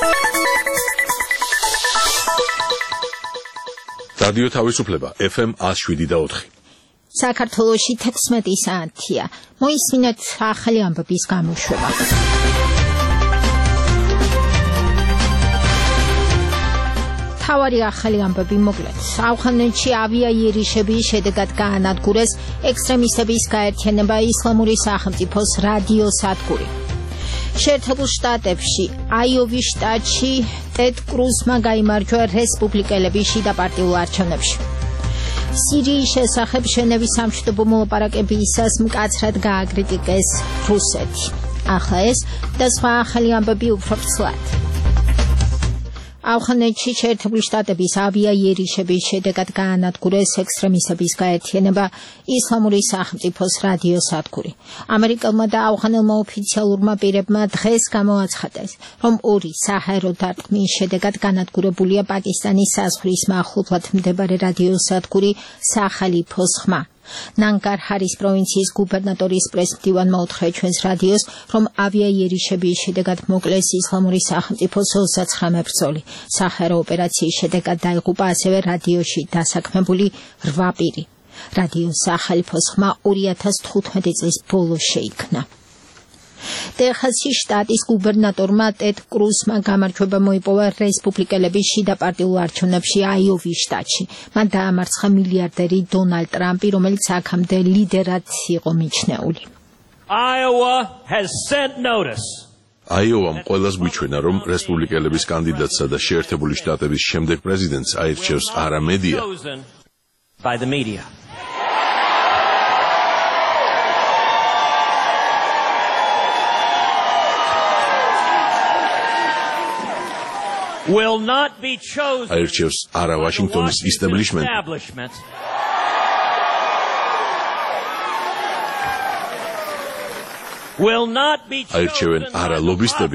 რადიო თავისუფლება FM 107.4. საქართველოში 16 საათია. მოისმინეთ ახალი ამბების გამოშვება. თავარი ახალი ამბები მოკლედ. ავღანეთში ავიაიერიშების შედეგად გაანადგურეს ექსტრემისტების გაერთიანება ისლამური სახელმწიფოს რადიოსადგური. შეერთებულ შტატებში, აიოვის შტატში ტედ კრუზმა გაიმარჯვა რესპუბლიკელების შიდა პარტიულ არჩევნებში. სირიის შესახებ ჟენევის სამშვიდობო მოლაპარაკებისას მკაცრად გააკრიტიკეს რუსეთი. ახლა ეს და სხვა ახალი ამბები უფრო ცვლად. ავღანეთში შეერთებული შტატების ავიაიერიშების შედეგად გაანადგურეს ექსტრემისტების გაერთიანება ისლამური სახელმწიფოს რადიოსადგური. ამერიკელმა და ავღანელმა ოფიციალურმა პირებმა დღეს გამოაცხადეს, რომ ორი საჰაერო დარტყმის შედეგად განადგურებულია პაკისტანის საზღვრის მახლობლად მდებარე რადიოსადგური სახალიფოს ხმა. ნანგარჰარის პროვინციის გუბერნატორის პრესმდივანმა უთხრა ჩვენს რადიოს, რომ ავიაიერიშების შედეგად მოკლეს ისლამური სახელმწიფოს 29 მებრძოლი. საჰაერო ოპერაციის შედეგად დაიღუპა ასევე რადიოში დასაქმებული 8 პირი. რადიოს სახალიფოს ხმა 2015 წლის ბოლოს შეიქმნა. ტეხასის შტატის გუბერნატორმა ტედ კრუზმა გამარჯვება მოიპოვა რესპუბლიკელების შიდა პარტიულ არჩევნებში აიოვის შტატში. მან დაამარცხა მილიარდერი დონალდ ტრამპი, რომელიც აქამდე ლიდერად იყო მიჩნეული. აიოვამ ყველას გვიჩვენა, რომ რესპუბლიკელების კანდიდატსა და შეერთებული შტატების შემდეგ პრეზიდენტს აირჩევს არა მედია. აირჩევს არა ვაშინგტონის ისტებლიშმენტი. აირჩევენ არა ლობისტები.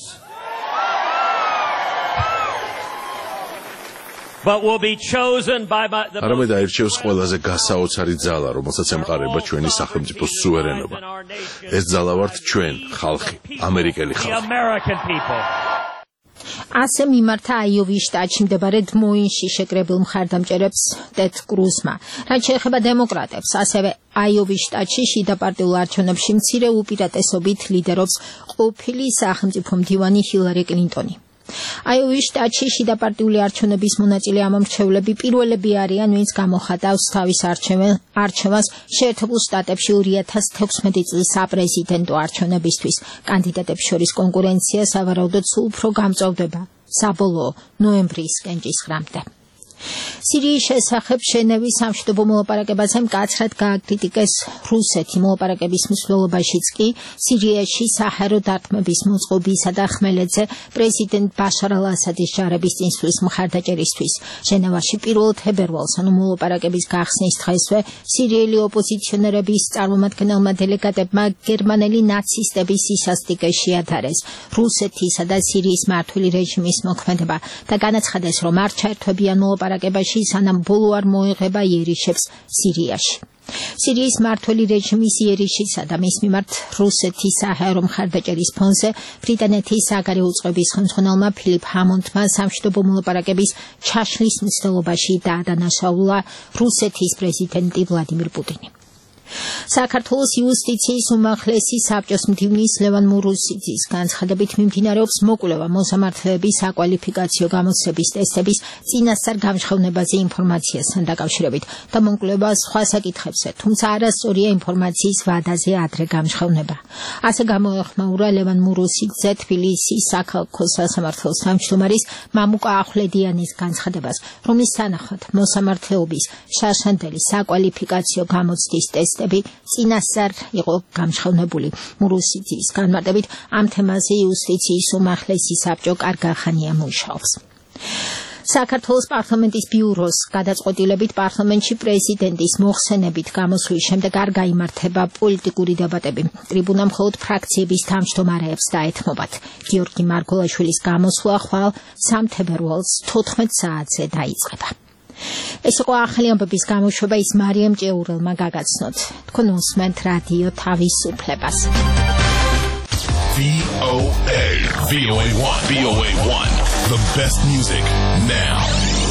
არამედ აირჩევს ყველაზე გასაოცარი ძალა, რომელსაც ემყარება ჩვენი სახელმწიფოს სუვერენობა. ეს ძალა ვართ ჩვენ, ხალხი, ამერიკელი ხალხი. ასე მიმართა აიოვის შტატში მდებარე დმოინში შეკრებილ მხარდამჭერებს ტედ კრუზმა. რაც შეეხება დემოკრატებს, ასევე აიოვის შტატში შიდა პარტიულ არჩევნებში მცირე უპირატესობით ლიდერობს ყოფილი სახელმწიფო მდივანი ჰილარი კლინტონი. აიოვის შტატში შიდა პარტიული არჩევნების მონაწილე ამომრჩევლები პირველები არიან, ვინც გამოხატავს თავის არჩევანს შეერთებულ შტატებში 2016 წლის საპრეზიდენტო არჩევნებისთვის. კანდიდატებს შორის კონკურენცია სავარაუდოდ სულ უფრო გამწვავდება საბოლოო ნოემბრისკენ ჭისხრამდე. სირიის შესახებ ჟენევის სამშვიდობო მოლაპარაკებაზე მკაცრად გააკრიტიკეს რუსეთი. მოლაპარაკების მსვლელობაშიც კი სირიაში საჰაერო დარტყმების მოწყობისა და ხმელეთზე პრეზიდენტ ბაშარ ალ-ასადის ჯარების წინსვლის მხარდაჭერისთვის. ჟენევაში 1 თებერვალს, ანუ მოლაპარაკების გახსნის დღესვე, სირიელი ოპოზიციონერების წარმომადგენელმა დელეგატებმა გერმანელი ნაცისტების სისასტიკე შეადარეს რუსეთისა და სირიის მმართველი რეჟიმის მოქმედება და განაცხადეს, რომ არ ჩაერთვებიან მოლაპარაკებაში, სანამ ბოლო არ მოეღება იერიშებს სირიაში. სირიის მმართველი რეჟიმის იერიშისა და მის მიმართ რუსეთის საჰაერო მხარდაჭერის ფონზე ბრიტანეთის საგარეო უწყების ხელმძღვანელმა ფილიპ ჰამონდმა სამშვიდობო მოლაპარაკების ჩაშლის მცდელობაში დაადანაშაულა რუსეთის პრეზიდენტი ვლადიმირ პუტინი. საქართველოს იუსტიციის უმაღლესი საბჭოს მდივნის ლევან მურუსიძის განცხადებით მიმდინარეობს მოკვლევა მოსამართლეების საკვალიფიკაციო გამოცდების ტესტების წინასწარ გამჟღავნებაზე ინფორმაციასთან დაკავშირებით და მოკვლევა სხვა საკითხებზე, თუმცა არასწორია ინფორმაციის ვადაზე ადრე გამჟღავნება. ასე გამოეხმაურა ლევან მურუსიძე თბილისის საქალაქო სასამართლოს თავმჯდომარის მამუკა ახვლედიანის განცხადებას, რომლის თანახმად მოსამართლეობის შარშანდელი საკვალიფიკაციო გამოცდის ტესტები წინასწარ იყო გამჟღავნებული. მურუსიძის განმარტებით ამ თემაზე იუსტიციის უმაღლესი საბჭო კარგ ხანია მუშაობს. საქართველოს პარლამენტის ბიუროს გადაწყვეტილებით პარლამენტში პრეზიდენტის მოხსენებით გამოსვლის შემდეგ არ გაიმართება პოლიტიკური დებატები. ტრიბუნა მხოლოდ ფრაქციების თავმჯდომარეებს დაეთმობათ. გიორგი მარგოლაშვილის გამოსვლა ხვალ 3 თებერვალს 14 საათზე დაიწყება. ეს იყო ახალი ამბების გამოშვება, ის მარიამ ჭეურელმა გაგაცნოთ. თქვენ უსმენთ რადიო თავისუფლებას. VOA. VOA1. VOA1. The best music now.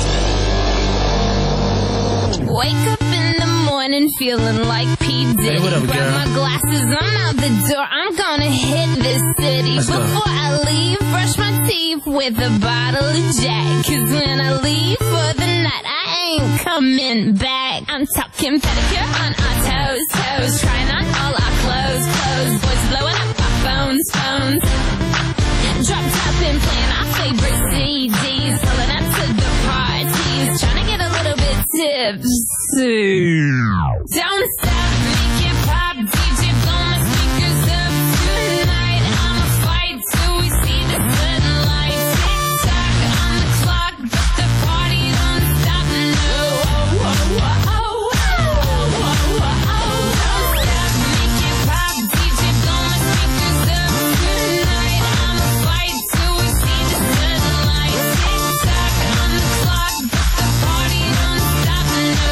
Wake up in the morning feeling like P. Diddy. Hey, what up, grab girl? my glasses, I'm out the door. I'm gonna hit this city. Let's go. Before I leave, brush my teeth with a bottle of Jack. 'Cause when I leave for the night, I ain't coming back. I'm talking pedicure on our toes, toes. Trying on all our clothes, clothes. Boys blowing up our phones, phones. Drop top and playing our favorite CDs. Pulling up to the parties. Trying to get a little bit tipsy. Don't stop, make it pop. DJ blow my speakers up tonight. I'ma fight till we see the sunlight. Tick tock on the clock, but the party don't stop. No. Don't stop, make it pop. DJ blow my speakers up tonight. I'ma fight till we see the sunlight. Tick tock on the clock, but the party don't stop. No.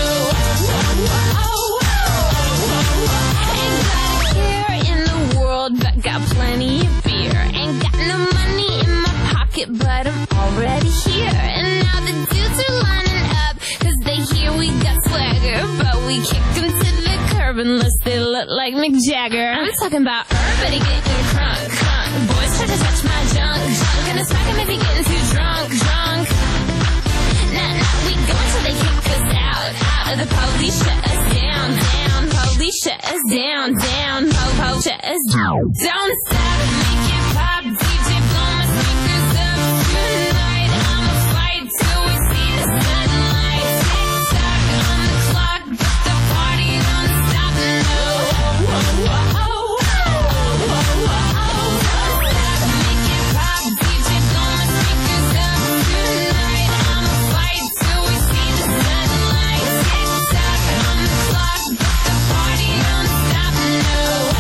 Ain't got a care in the world, but got plenty of beer. Ain't got no money in my pocket, but I'm already here. And now the dudes are lining up, 'cause they hear we got swagger. But we kick them to the curb unless they look like Mick Jagger. I'm talking about everybody getting crunk, crunk. Boys try to touch my junk, junk. Gonna smack him if he getting too drunk, drunk. Nah, we go until they kick us out, out of the police shut us down, down. Police shut us down, down. Po, shut us down. Don't stop, make it pop. DJ blow my speakers up tonight. I'ma fight till we see the sunlight. Tick tock on the clock, but the party don't stop. No. Don't stop, make it pop. DJ blow my speakers up tonight. I'ma fight till we see the sunlight. Tick tock on the clock, but the party don't stop. No.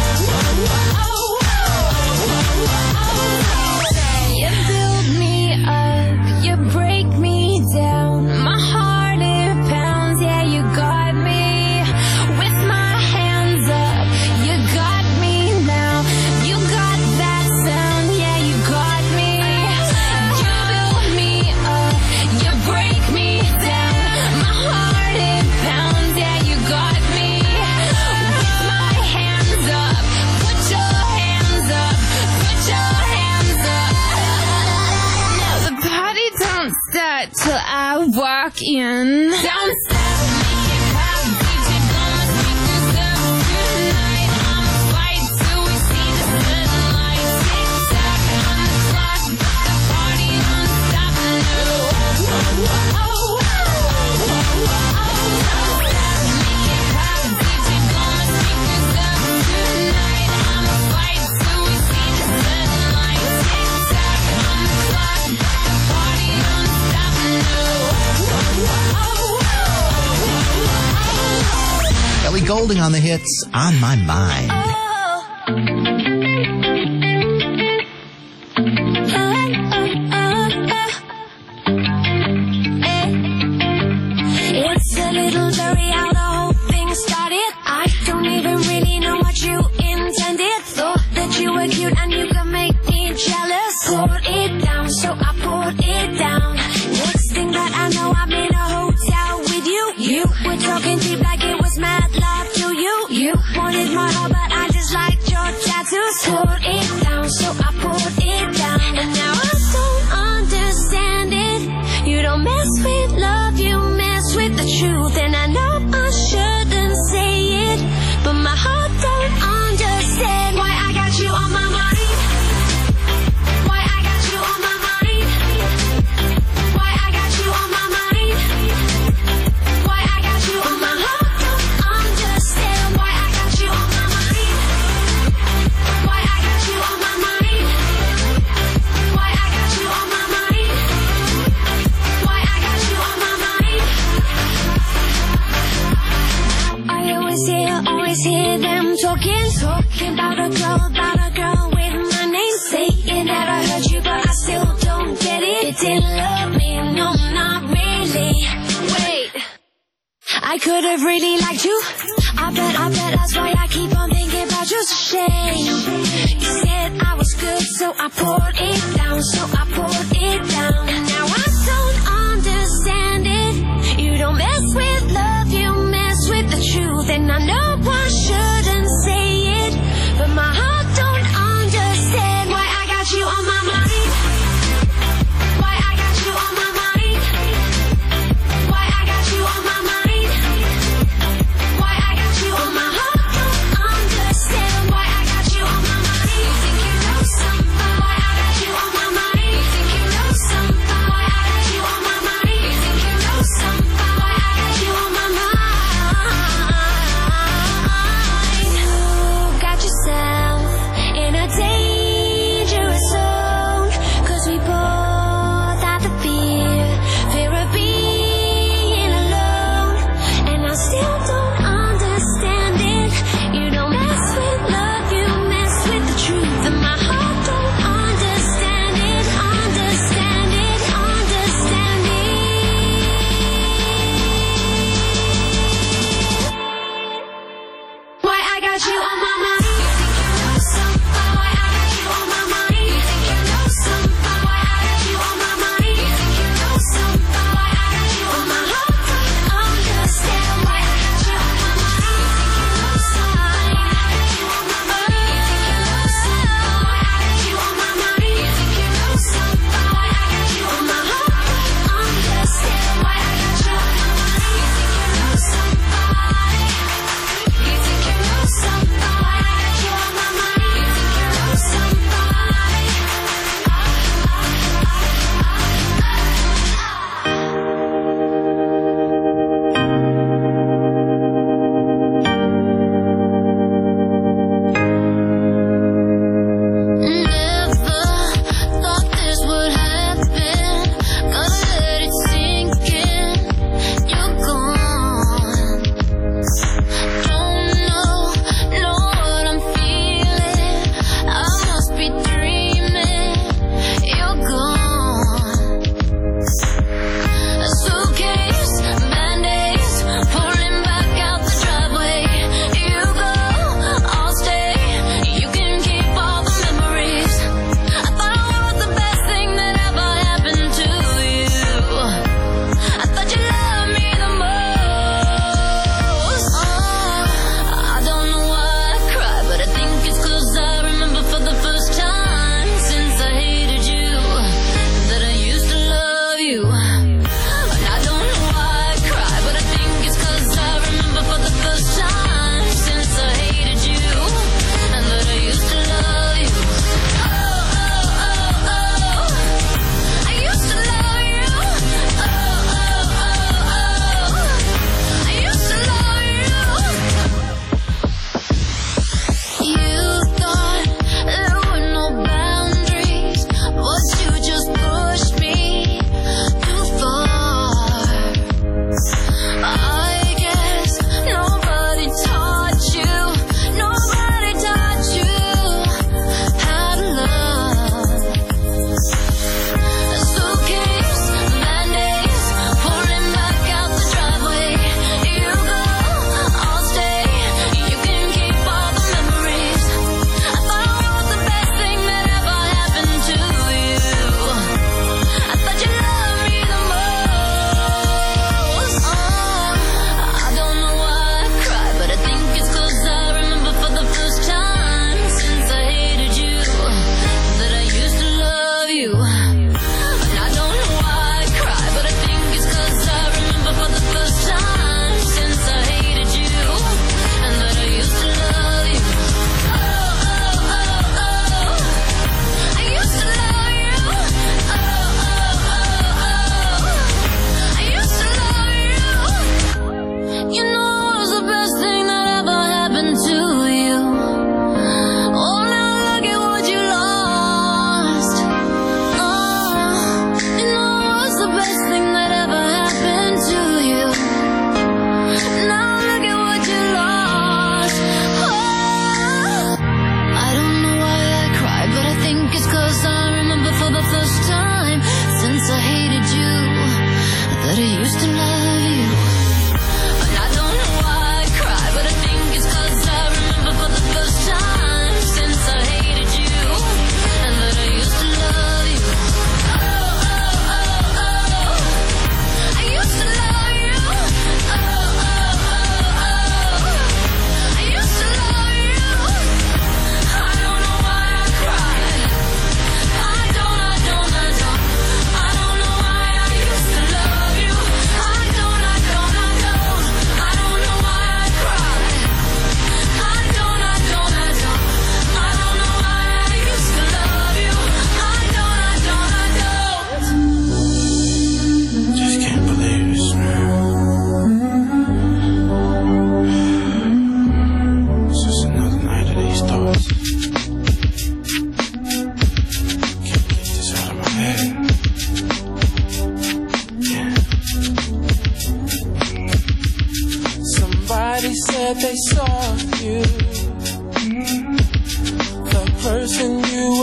You build me up, you break me down. My heart it pounds, yeah, you got me. With my hands up, you got me now. You got that sound, yeah, you got me. You build me up, you break me down. My heart it pounds, yeah, you got me. With my hands up, put your hands up, put your hands up. No, the party don't start till I walk in. Don't stop, make it pop. DJ blow my speakers up tonight. I'ma fight till we see the sunlight. Tick tock on the clock, but the party don't stop. No. Don't stop, make it pop. DJ blow my speakers up tonight. I'ma fight till we see the sunlight. Tick tock on the clock, but the party don't stop. No. Ellie Goulding on the hits On My Mind. It's a little blurry how the whole thing started. I don't even really know what you intended. Thought that you were cute and you could make me jealous. Poured it down, so I poured it down. Next thing that I know, I'm in a hotel with you. You were talking deep like it was mad love to you. You wanted my heart, but I just liked your tattoos. Poured it down, so I poured it down. And now I don't understand it. You don't mess with love, you mess with the truth. And I know I shouldn't say it, but my heart don't understand why I got you on my mind. Why I got you on my mind. Why I got you on my mind. Why I got you on my heart don't understand why I got you on my mind. Why I got you on my mind. Why I got you on my mind. Why I got you on my mind. I always hear them talking about a girl with my name. Saying that I heard you, but I still don't get it. It didn't love me, no, not really. Wait, I could have really liked you. I bet that's why I keep on thinking about you. It's a shame. You said I was good. I poured it down, so I poured it down. And now I don't understand it. You don't mess with love, you mess with the truth. And I know I shouldn't say it, but my heart don't understand why I got you on my mind. Why I got you on my mind. Why I got you on my mind. Why I got you on my heart don't understand why I got you on my mind. You think you know something? Why I got you on my mind. You think you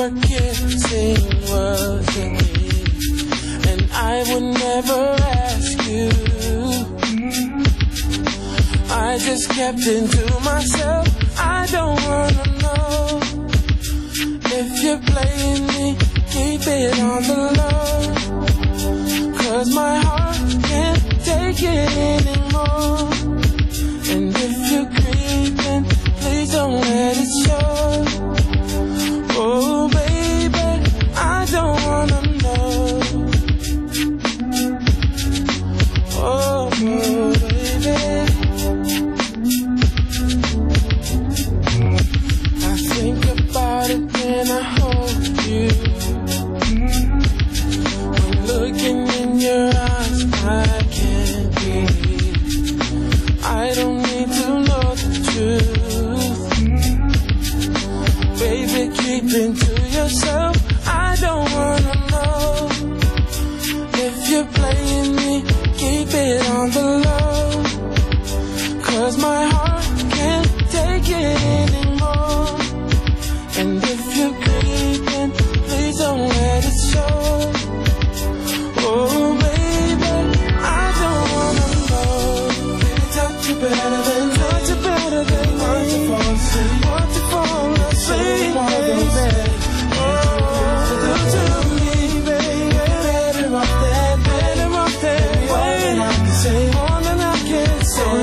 were kissing wasn't me, and I would never ask you. I just kept it to myself. I don't wanna know if you're playing me. Keep it on the low, 'cause my heart can't take it anymore. And if you're creeping, please don't let it show. Oh baby, I don't wanna know. Oh baby, I think about it when I hold you. When looking in your eyes, I can't breathe. I don't need to know the truth. Baby, keep it to yourself. I don't wanna know if you're playing me. Keep it on the low, 'cause my heart can't take it anymore. And if you're creeping, please don't let it show. Oh baby, I don't wanna know. Baby, touch you better than want to fall asleep. Want to fall asleep, baby. Oh, do to me, baby. Better off that way. I can say more than I can say.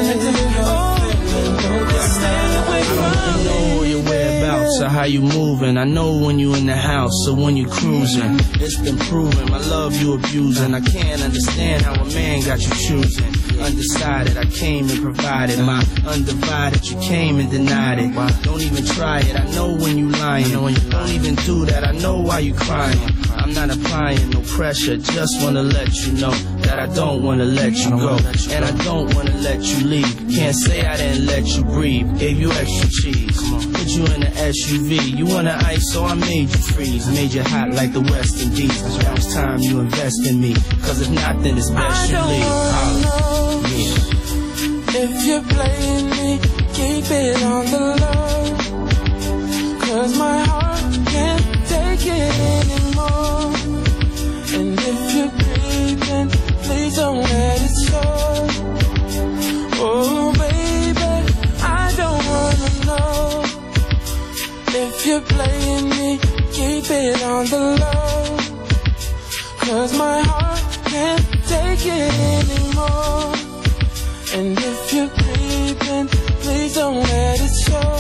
Stay away from me. I know your whereabouts or how you moving. I know when you in the house or when you cruising. It's been proven my love you abusing. I can't understand how a man got you choosing. Undecided, I came and provided my undivided. You came and denied it. Don't even try it. I know when you lying. Don't even do that. I know why you crying. I'm not applying no pressure. Just wanna let you know that I don't wanna let you go, and I don't wanna let you leave. Can't say I didn't let you breathe. Gave you extra cheese. Put you in an SUV. You wanna ice, so I made you freeze. Made you hot like the West Indies. Now it's time you invest in me. 'Cause if not, then it's best you leave. If you're playing me, keep it on the low, 'cause my heart can't take it anymore. And if you're creeping, please don't let it show. Oh baby, I don't wanna know if you're playing me, keep it on the low, 'cause my heart can't take it anymore. And if you're creeping, please don't let it show.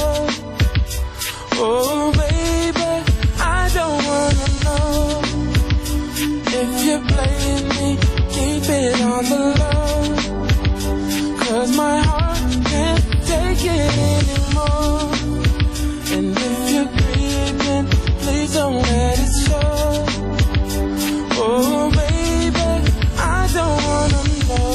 Oh baby, I don't wanna know if you're playing me. Keep it on the low, 'cause my heart can't take it anymore. And if you're creeping, please don't let it show. Oh baby, I don't wanna know.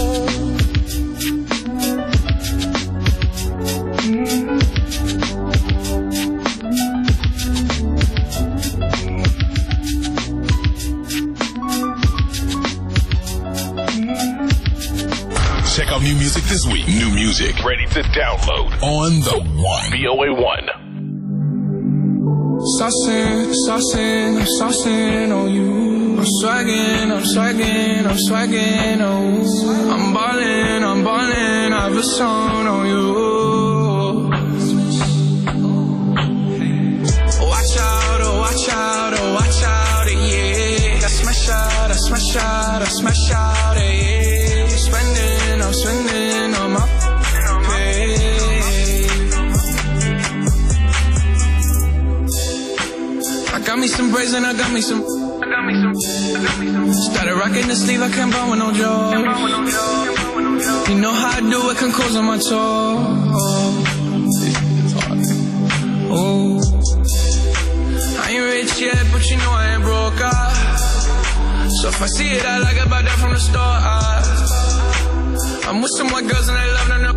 Check out new music this week. New music ready to download on the One. VOA1. Saucing on you. I'm swagging, oh. I'm ballin', I've a song on you. Watch out, yeah. I smash out, yeah. Spending on my pay. I got me some braids and I got me some. Started rocking the sleeve, I can't buy with no joy. You know how I do it, can close on my toes. Oh, I ain't rich yet, but you know I ain't broke. So if I see it, I like it, buy that from the store. I'm with some white girls and they love to know.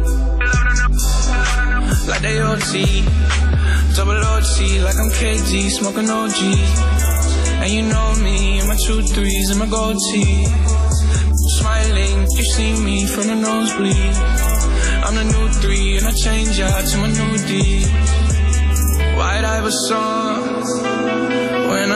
Like they OT, double OT, like I'm KG, smoking OG. And you know me, and my 2 3s and my gold tee. Smiling, you see me from the nosebleed. I'm the new 3 and I change out to my new D. White Iverson, when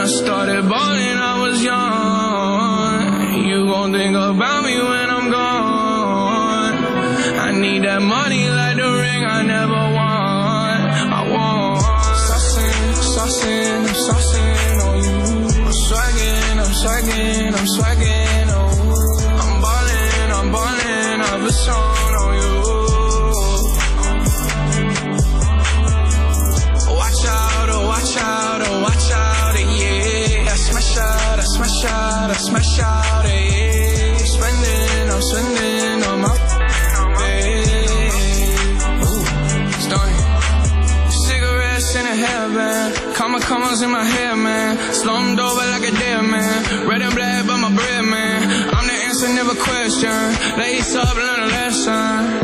started balling, I was young. You gon' think about me when I'm gone. I need that money like the ring I never won. I want saucing, I'm saucing on you. I'm swagging, oh. I'm ballin', I've been on you. Watch out, yeah. I smash out, yeah. I'm spending on my cigarettes in a hairband, commas in my hair, man. Slumped over like a dead man. Red and black, but my bread, man. I'm the answer, never question. Lace up, learn a lesson.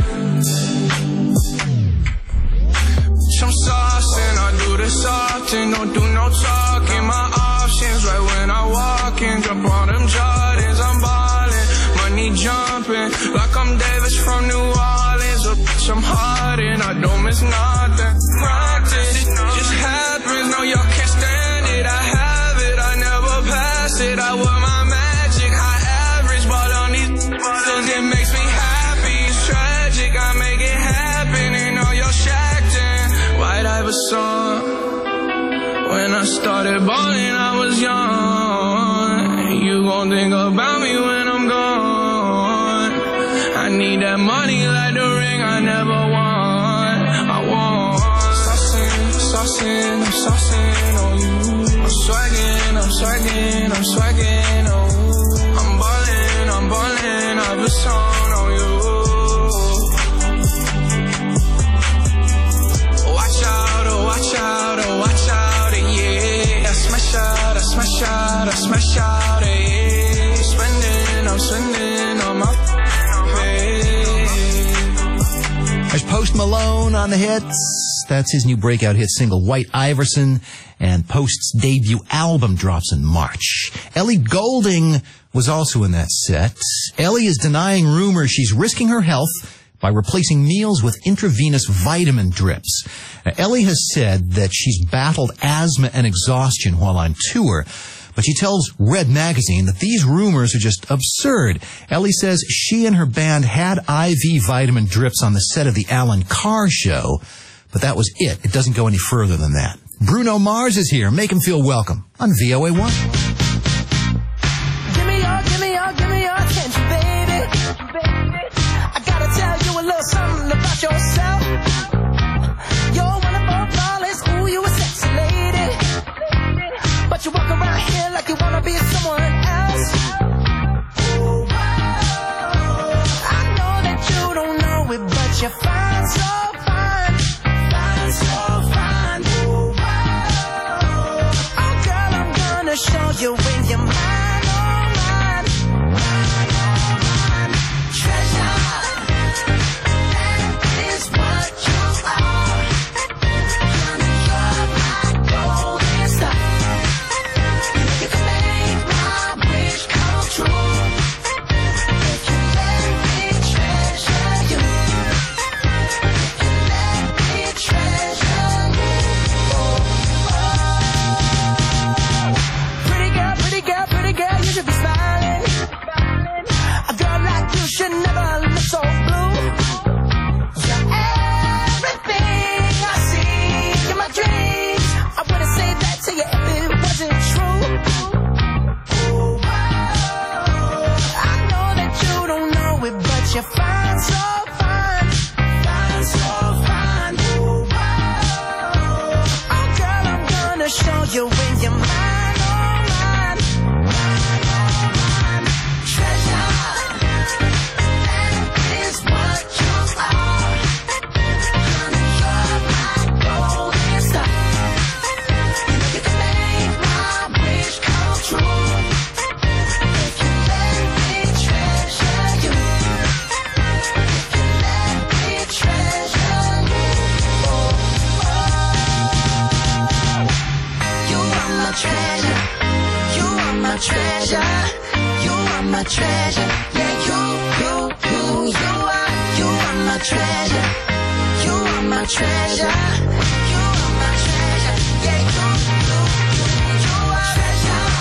I'm saucing, I do this often. Don't do no talking. My options right when I walk in. Jump on them Jordans, I'm ballin'. Money jumping like I'm Davis from New Orleans. Or bitch, I'm hardin', I don't miss nothing. Practice, it just happens. No, y'all can't stand it. I have it, I never pass it. I wear my magic, high average. Ball on these bottles, it makes me happy. It's tragic, I make it happen. And all your shacked in White Iverson. When I started balling, I was young. You gon' think about me when I'm gone. I need that money like the ring I never won. I want saucing, I'm saucing on you. I'm swagging, oh. I'm ballin', I've been on you. Watch out, yeah. I smash out, yeah. I'm spending on my There's Post Malone on the hits. That's his new breakout hit single, White Iverson, and Post's debut album drops in March. Ellie Goulding was also in that set. Ellie is denying rumors she's risking her health by replacing meals with intravenous vitamin drips. Now, Ellie has said that she's battled asthma and exhaustion while on tour, but she tells Red Magazine that these rumors are just absurd. Ellie says she and her band had IV vitamin drips on the set of the Alan Carr show, but that was it. It doesn't go any further than that. Bruno Mars is here. Make him feel welcome on VOA1. Give me your attention, baby. I gotta tell you a little something about yourself. You're wonderful, flawless, ooh, you a sexy lady. But you walk around here like you wanna be someone else. I know that you don't know it, but you're fine, so fine. Oh girl, I'm gonna show you when you're mine, oh mine. Treasure, that is what you are. Honey, you're my golden star. You can make my wish come true. If you let me treasure you. Pretty girl, you should be smiling. A girl like you should never look so blue. You're everything I see in my dreams. I wouldn't say that to you if it wasn't true. I know that you don't know it, but you're fine, so fine. Oh girl, I'm gonna show you when you're mine. Treasure, you are my treasure. Yeah, you are my treasure. You are my treasure. You are my treasure. Yeah, you are treasure.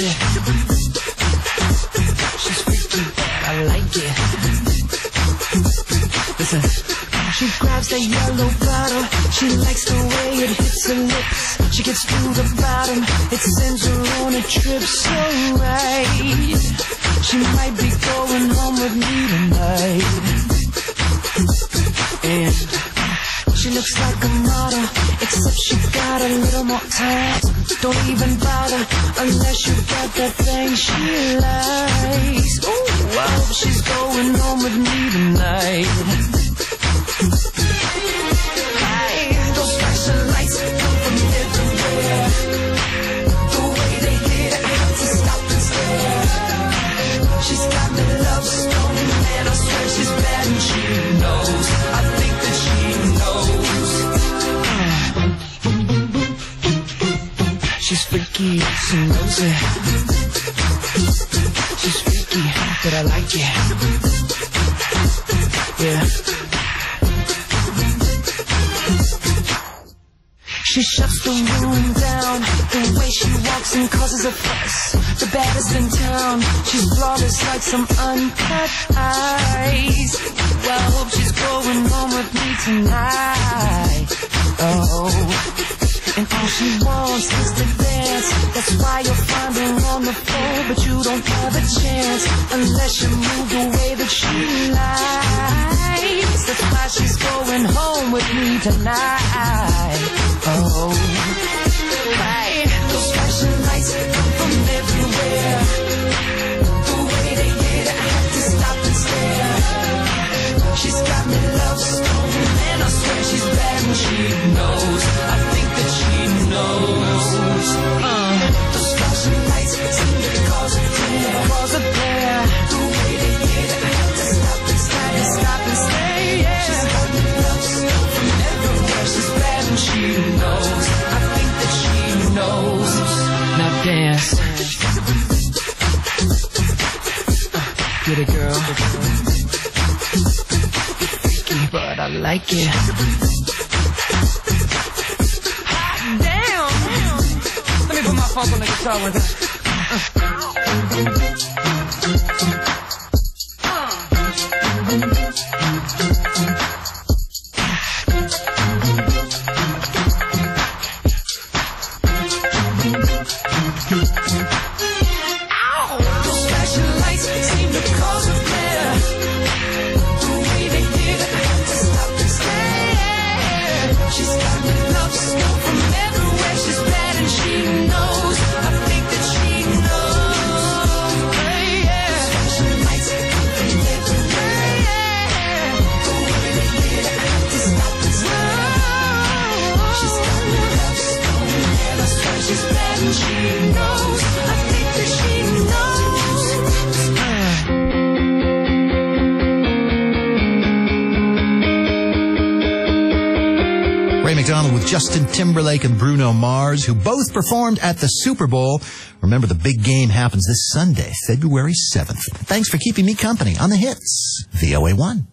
it. She's freaky, but I like it. Listen. She grabs that yellow bottle. She likes the way it hits her lips. She gets through the bottom. It sends her on a trip so right. She might be going home with me tonight. And she looks like a model, except she got a little more time. Don't even bother unless you got that thing she likes. Ooh, I hope she's going home with me tonight. Hey, those flashing lights come from everywhere. The way they hit, I have to stop and stare. She's got me love stone, and I swear she's bad and she knows. I think that she knows. She's freaky, she knows it. She's freaky, but I like it. Yeah. She shuts the room down. The way she walks and causes a fuss. The baddest in town. She's flawless like some uncut ice. Well, I hope she's going home with me tonight. Oh, and all she wants is to dance. That's why you'll find her on the floor, but you don't have a chance unless you move the way that she likes. That's why she's going home with me tonight. Oh, right. Those flashing lights come from everywhere. The way they hit, I have to stop and stare. She's got me love stone, and I swear she's bad and she knows. I think that she knows. Those flashing lights seem to cause a glare. The way they hit, I have to stop and stay. Yeah. She's got me love stone from everywhere. She's bad and she knows. I think that she knows. Now dance. Get it, girl. Freaky, but I like it. Hot damn. Let me put my funk on the guitar with her. With Justin Timberlake and Bruno Mars, who both performed at the Super Bowl. Remember, the big game happens this Sunday, February 7th. Thanks for keeping me company on the hits. VOA1.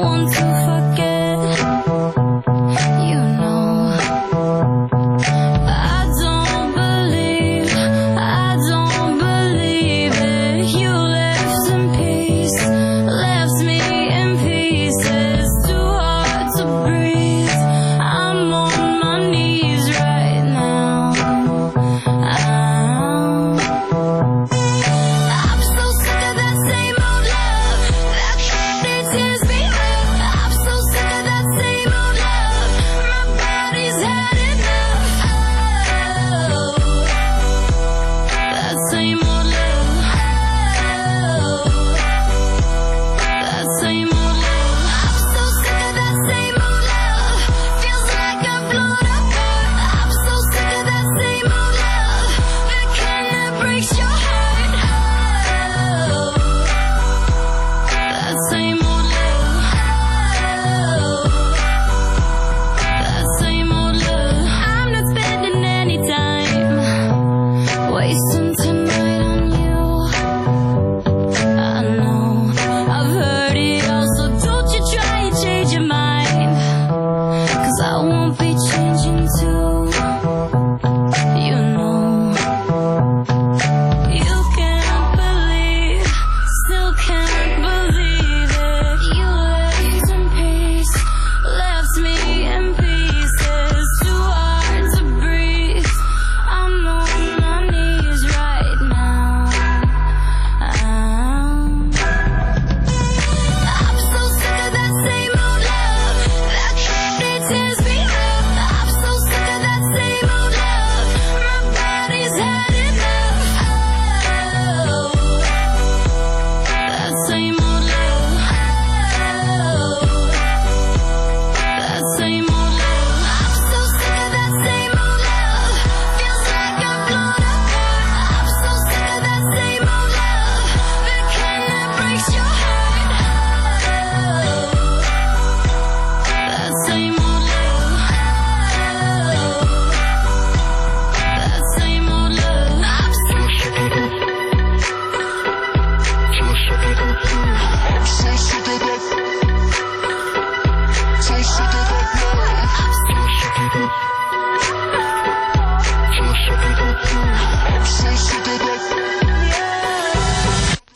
You know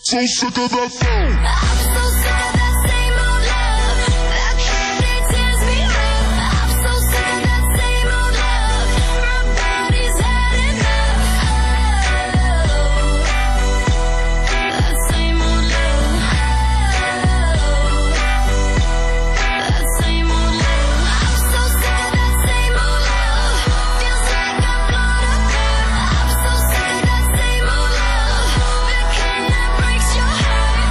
So sick of that phone. I'm so sick of that same old love that tears me up. I'm so sick of that same old love. My body's had enough. That same old love. That same old love. I'm so sick of that same old love. Feels like I'm blown apart. I'm so sick of that same old love. The kind that breaks your heart.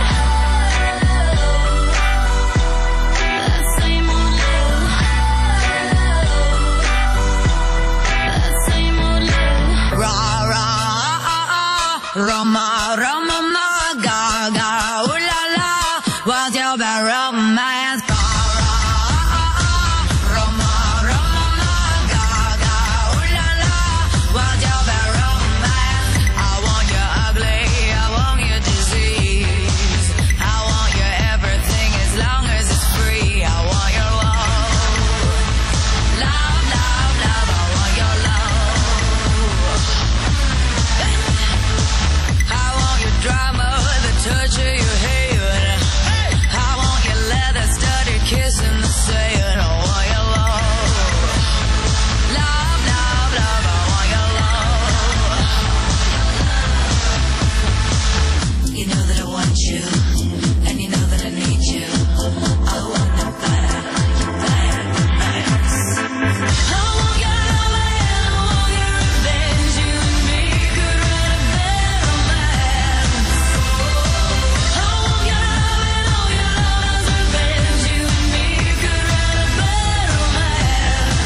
That same old love. That same old love. Ra ra Roma Roma ma ga ga ooh la la, what's your bad romance? Ga ra Roma Roma ma ga ga ooh la la, what's your bad romance? I want you ugly, I want you disease, I want you everything as long as it's free. I want your love, love, love, love. I want your love. I want your drama, the touch of your hand. I want your leather studded kiss in the sand. I want your love, love, love, love. I want your love. You know that I want you, and you know that I need you. I want them bad, bad nights. I want your love and I want your revenge. You and me could write a bad romance. I want your love and all your love's revenge. You and me could write a bad romance.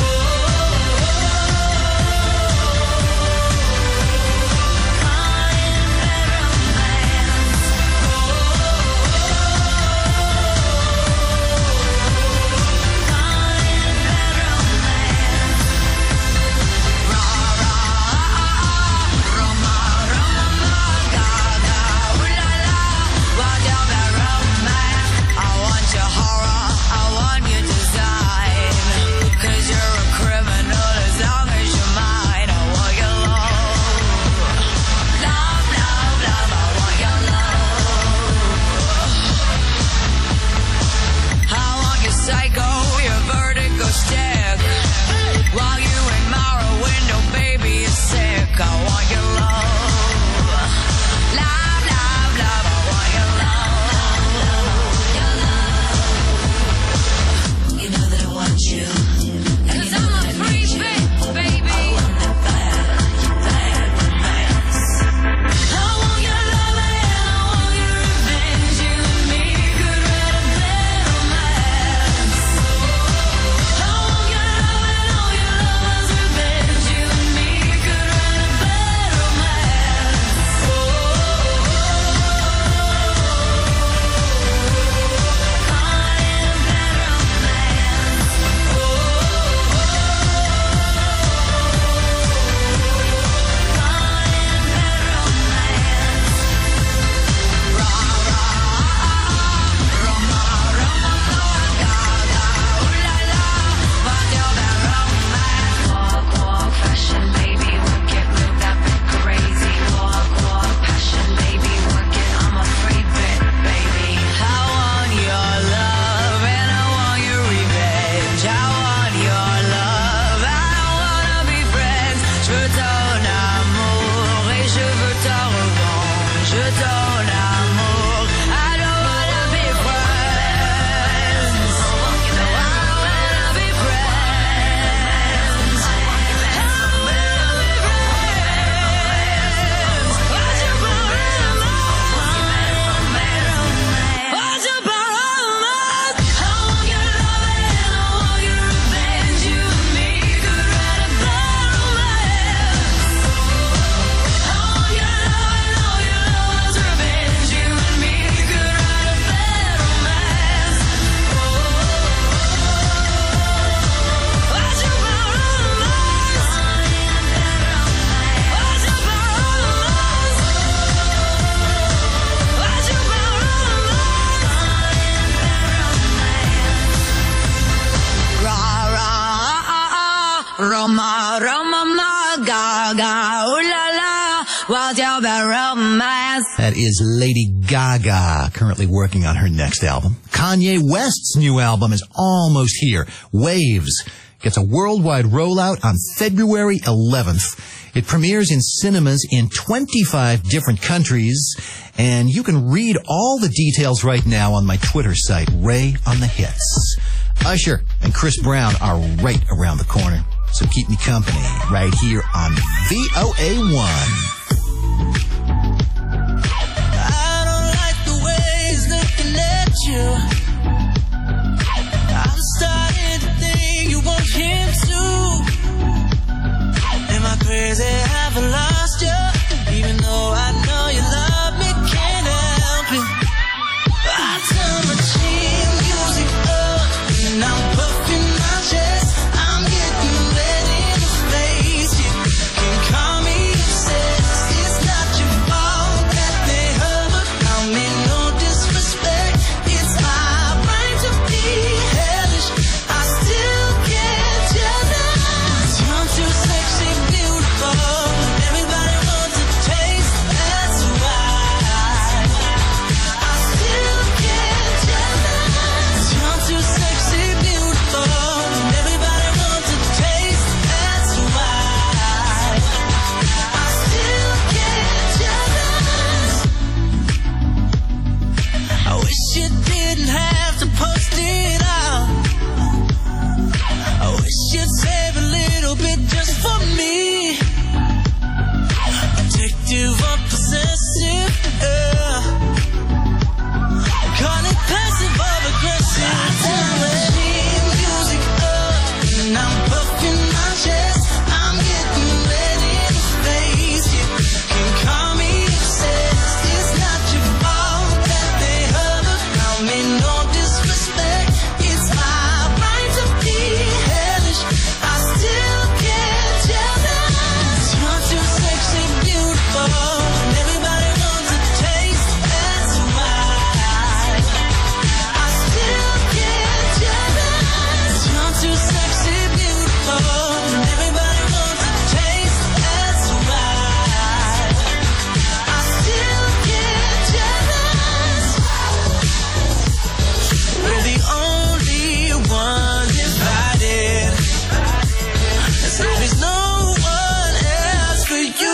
Psycho, your vertigo stick. While you admire a window, baby, you're sick. I want your love, love, love, love. I want your love. You know that I want you, and you know that I need you. Baby. I want them bad, bad nights. I want your love and I want your revenge. You and me could write a bad romance. I want your love and all your love's revenge. You and me could write a bad romance. Walk, walk, fashion, baby, work it, move that bit crazy. Walk, walk, passion, baby, work it, I'm a free bit, baby. I want your love and I want your revenge. I want your love, I don't wanna be friends. Je veux ton amour et je veux ta revanche. Je veux ton amour, I don't wanna be friends. No, I don't wanna be friends. I don't wanna be friends. What's your problem? What's your problem? I want your love and I want your revenge. You and me could write a bad romance. I want your love and all your love's revenge. You and me could write a bad romance. What's your problem? What's your problem? What's your problem? Ra ra Roma Roma ma ga ga ooh la la, What's your romance? That is Lady Gaga, currently working on her next album. Kanye West's new album is almost here. Waves gets a worldwide rollout on February 11th. It premieres in cinemas in 25 different countries, and you can read all the details right now on my Twitter site, Ray on the Hits. Usher and Chris Brown are right around the corner, so keep me company right here on VOA1. I don't like the ways looking at you. I'm starting to think you want him too. Am I crazy? Have I lost you? Even though I know you love me, can't help it. I turn my chin music up, and I'm puffing my chest. I'm getting red in the face. You can call me obsessed. It's not your fault that they hurt, but I mean no disrespect. It's my right to be hellish. I still can't tell them. You're too sexy, beautiful. Everybody wants a taste. That's why I still can't tell them. You're too sexy, beautiful. Everybody wants a taste. That's why I still can't tell them. I wish you didn't have to post it out. I wish you'd save a little bit just for me. Addictive or possessive, call it passive or aggressive. I turn my music up, and I'm puffing my chest. I'm getting red in the face. You can call me obsessed. It's not your fault that they hurt, but I mean no disrespect. It's my right to be hellish. I still can't tell them. You're too sexy, beautiful, and everybody wants a taste. That's why I still can't tell them. You're too sexy, beautiful, and everybody wants a taste. That's why I still can't tell them. We're the only ones invited. So there's no one else for you.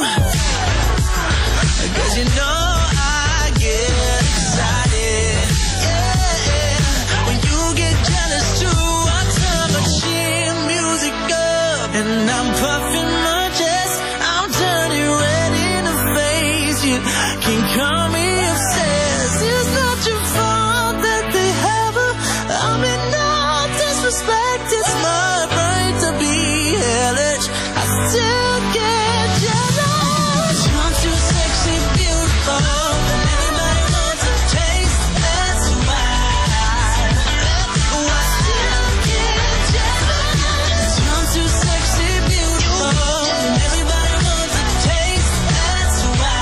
'Cause you know I get excited. Yeah. When you get jealous too, I turn my chin music up, and I'm puffing my chest. I'm turning red in the face. You can call me obsessed. It's not your fault that they have her. I mean no disrespect. It's my right to be hellish. I still can't jealous. You're too sexy, beautiful, and everybody wants a taste. That's why I still can't jealous. You're too sexy, beautiful, and everybody wants a taste. That's why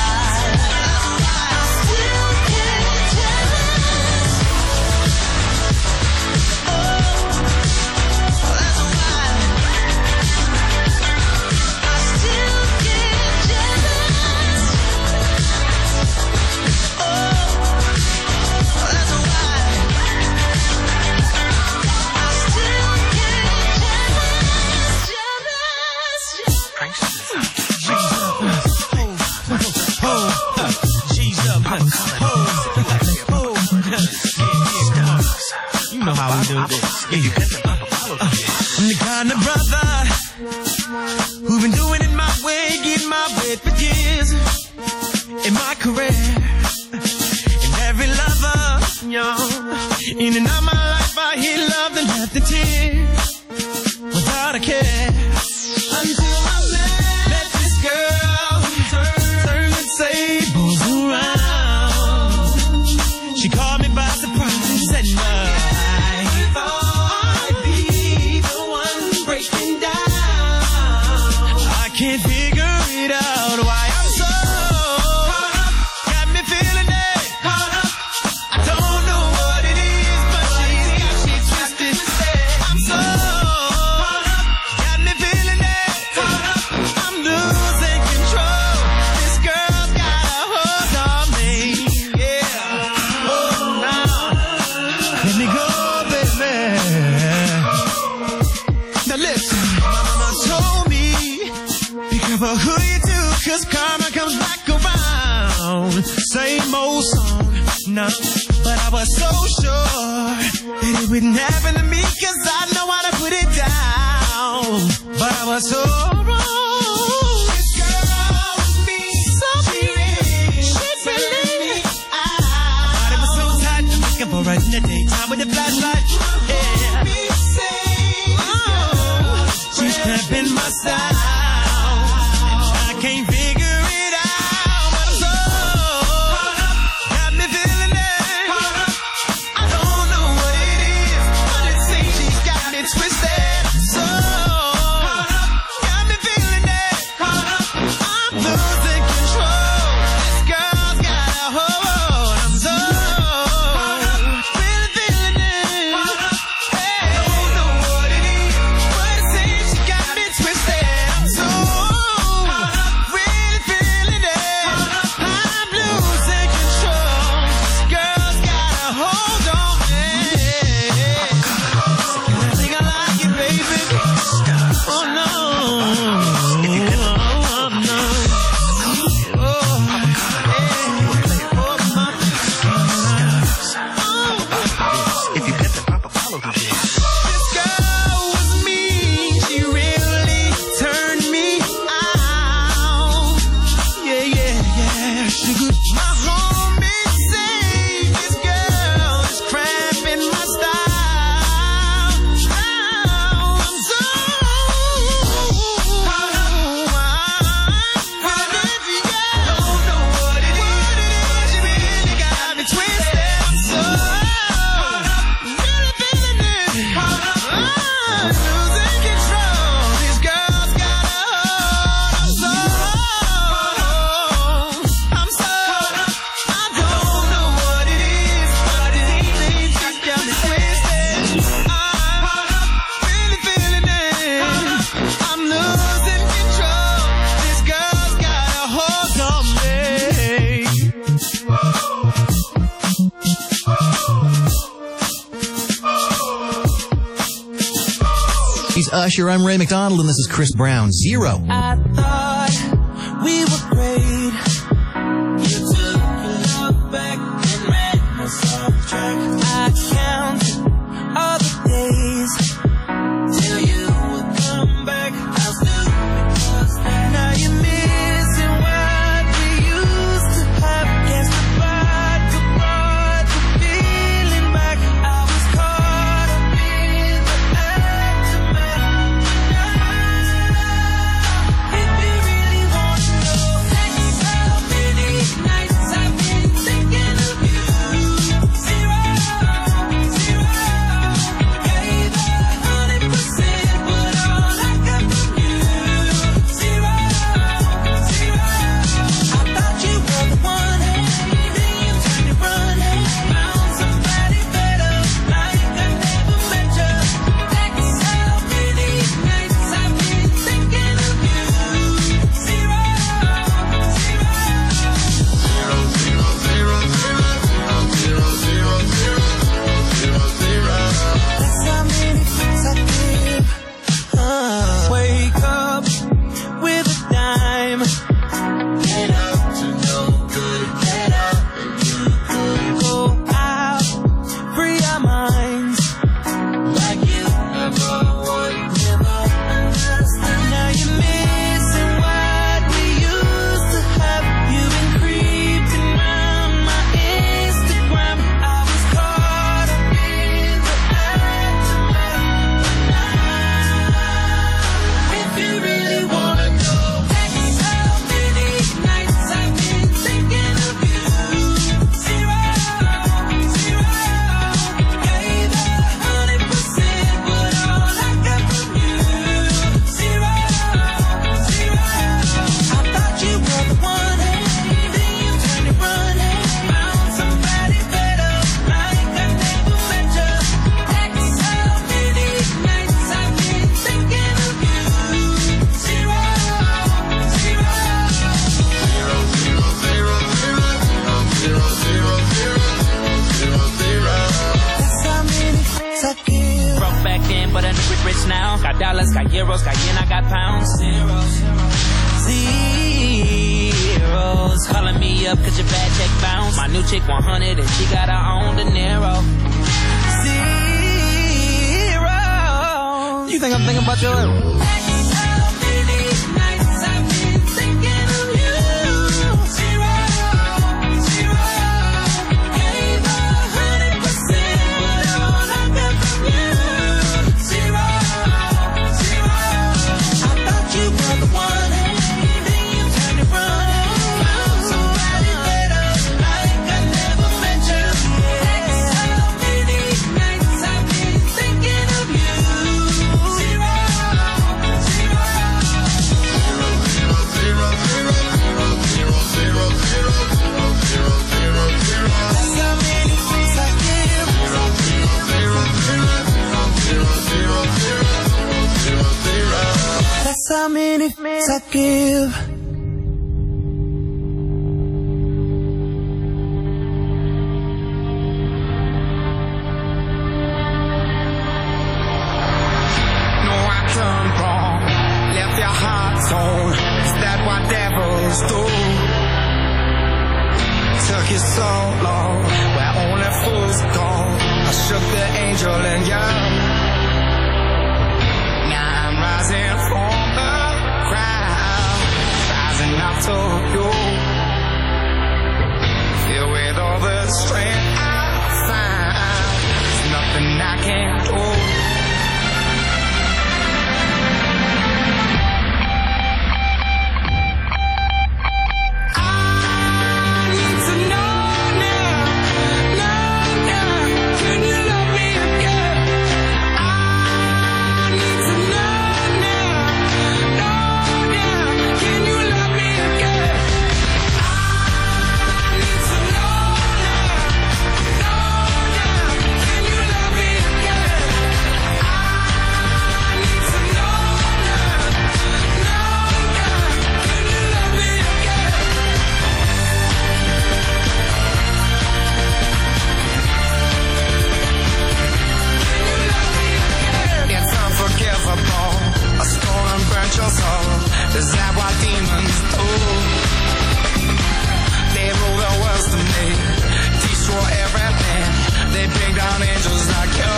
I still can't jealous. Oh, that's why I still can't jealous. Oh, that's why I still can't jealous. You know how we do this. I'm the kind of brother who've been doing it my way, getting my way for years in my career. And every lover, in and out my life, I hear love and left the tears without a care. Until I met this girl, turn the tables around. She caught me by surprise and I thought I'd be the one breaking down. I can't figure it out why I'm so caught up. Got me feeling it. Caught up. I don't know what it is, but she's got me twisted. I'm so caught up. Got me feeling it. Caught up. I'm losing control. for who you do, 'cause karma comes back around. Same old song, no, but I was so sure that it wouldn't happen to me, 'cause I know how to put it down. But I was so wrong. This girl was me, so she believed I thought it was so tight, looking for her in the daytime with the flashlight. Yeah. She's cramping my style. I can't figure it out, but I'm so got me feeling it. I don't know what it is, but it seems she's got me twisted. So got me feeling it. I'm losing control. This girl's got a hold. I'm so really feeling it. Hey, I don't know what it is, but it seems she got me twisted. I'm so really feeling it. I'm losing control. This girl's got a hold on me. I think I like it, baby. Oh no. Oh no. Oh, yeah. Oh, my. If you get the proper follow to this. This girl was mean, she really turned me out. Yeah, yeah, yeah. Sugar, my homies say this girl is cramping my style. Now I'm so don't know what it is. She really got me twisted. I'm so really feeling it. I'm losing control. This girl's got a hold. I'm so I don't know what it is, but it seems she's got me twisted. I'm really feeling it. I'm losing control. This girl's got a hold on me. He's Usher. I'm Ray McDonald, and this is Chris Brown. Zero. I thought we were great. You took your love back and ran us off track. I count all the days till you would come back. I'll still because now you're missing what we used to have. Guess goodbye to brought the feeling back. I was caught up in the aftermath. If you really want to know, how many nights I've been thinking of you. Zero, zero. Gave 100%, but all I got from you. Zero, zero. I thought you were the one, then you turned and run. Found somebody better, like I never met you. That's how many nights I've been thinking of you. Zero, that's how many things I give. Wake up with a dime. Get up to no good. Get up and do good. Go out, free our minds. Like you never would. Never understand. Now you're missing what we used to have. You've been creeping around my Instagram. I was caught up in the aftermath. If you really wanna know, that's how many nights I've been thinking of you. Zero, zero. Gave 100%, but all I got from you. Zero, zero. I thought you were the one, then you turned and run. Found somebody better, like I never met you. That's how many nights I've been thinking of you. Zero, zero. That's how many things I give. Broke back then, but I knew it rich now. Got dollars, got euros, got yen, I got pounds. Zero, zeros. Calling me up 'cause your bad check bounced. My new chick 100 and she got her own De Niro. Zero. You think I'm thinking about your... How many I give? No, I turned wrong, left your heart torn. Is that what devils do? Took you so long, where only fools go. I shook the angel in you. Now I'm rising from the ground, rising up to you. Filled with all the strength I find, there's nothing I can't do. Is that what demons do? They rule the world to me, destroy everything. They bring down angels like you.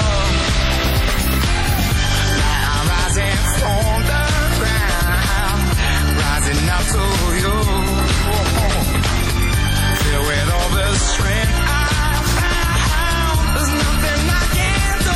Now I'm rising from the ground, rising up to you. Filled with all the strength I found, there's nothing I can't do.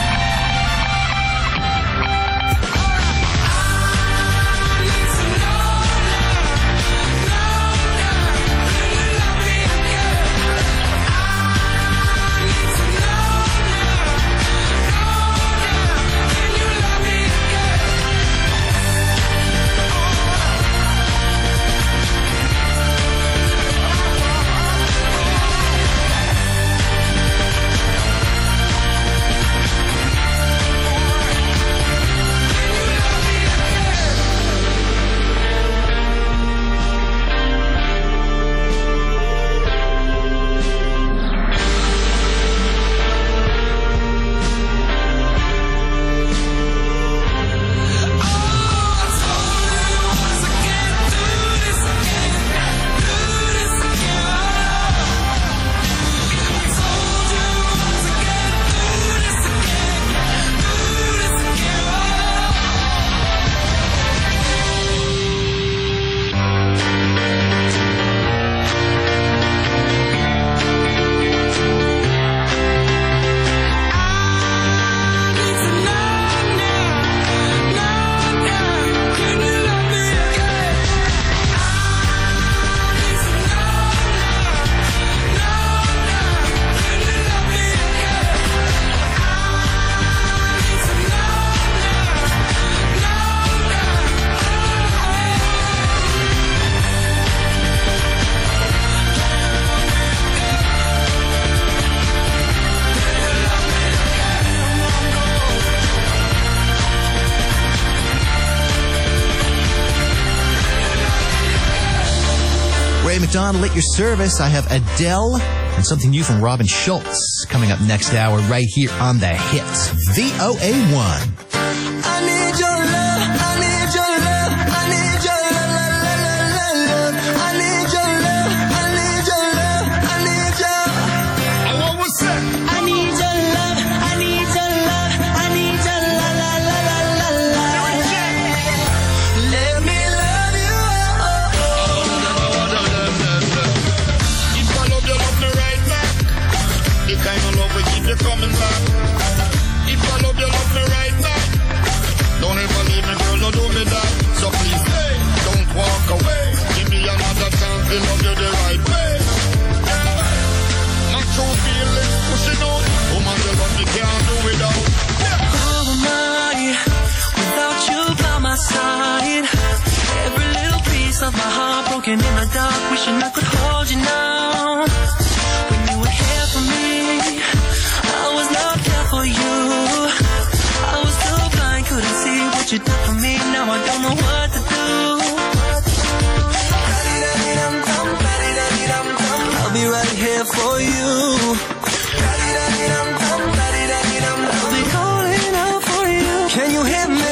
McDonald at your service. I have Adele and something new from Robin Schultz coming up next hour right here on The Hits. VOA1. I need your love, I need your love, I need your love, love, love. Let me love you. If I love you, love me right back. The kind of love will keep you coming back. If I love you, love me right back. Don't ever leave me, girl, don't do me that. So please stay, don't walk away. Give me another chance to love you the right way. Yeah. My true feelings pushing out. Woman, you love me, can't do without. Who am I without you by my side? Every little piece of my heart broken in the dark, wishing I could hold you now. When you were here for me, I was not there for you. I was too blind, couldn't see what you did for me. Now I don't know what to do. I'll be right here for you. I'll be calling out for you. Can you hear me?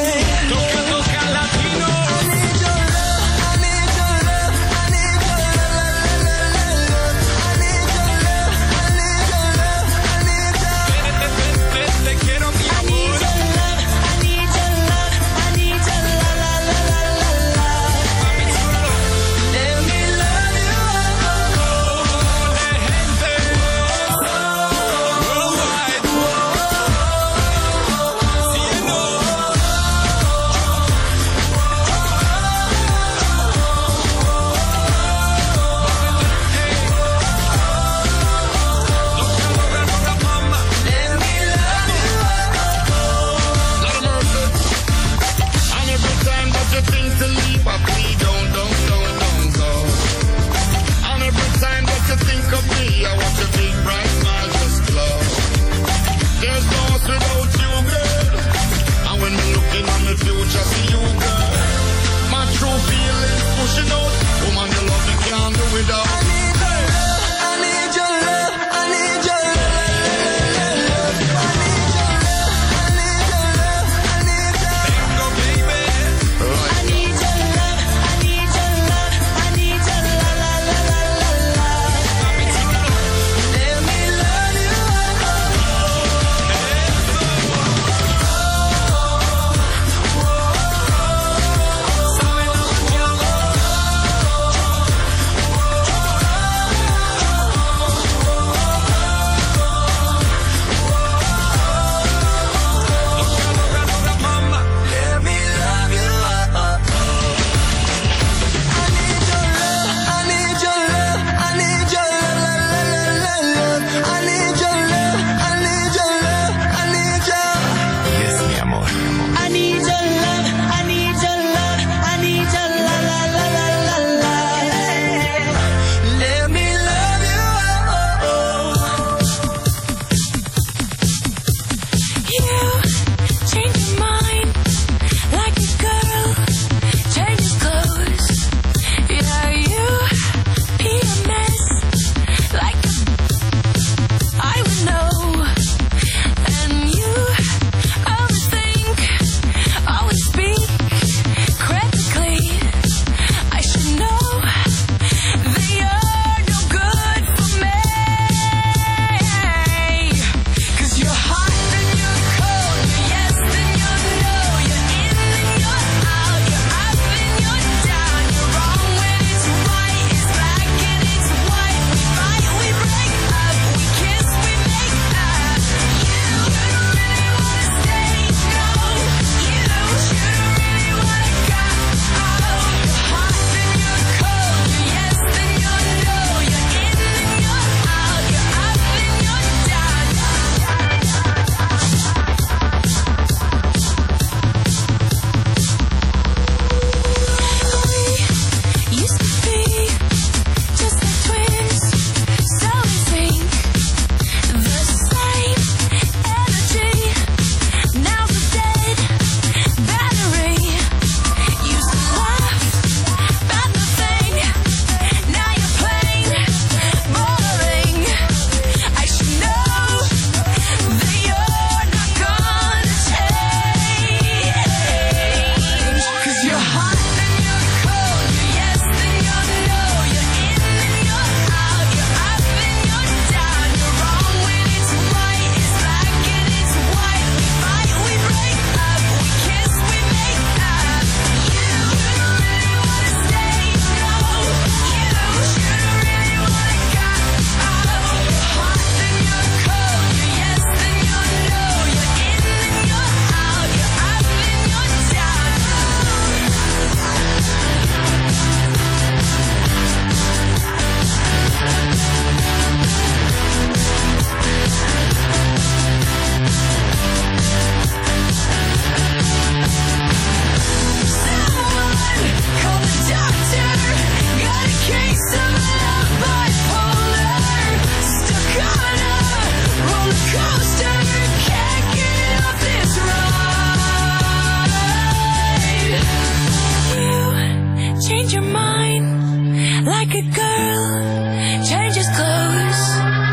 change your mind like a girl changes clothes.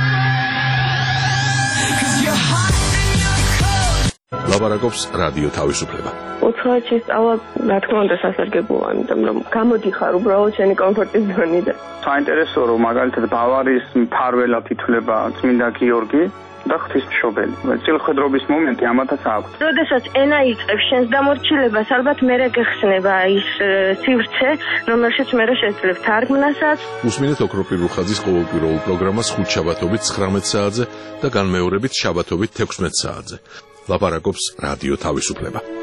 'Cause you're hot and you're cold. ლაპარაკობს რადიო თავისუფლება. უცხოეთში სწავლა, რა თქმა უნდა, სასარგებლოა, იმიტომ რომ გამოდიხარ უბრალოდ შენი კომფორტის ზონიდან. საინტერესოა, რომ მაგალითად ბავარიის მფარველად ითვლება წმინდა გიორგი და ღვთისმშობელი. წილხედრობის მომენტი ამათაც აქვს. როდესაც ენა იწყებს შენს დამორჩილებას, ალბათ მერე გეხსნება ის სივრცე, რომელშიც მერე შეძლებ თარგმნასაც. უსმინეთ ოქროპირ რუხაძის ყოველკვირეულ პროგრამას ხუთ შაბათობით 19 საათზე და განმეორებით შაბათობით 16 საათზე. ლაპარაკობს რადიო თავისუფლება.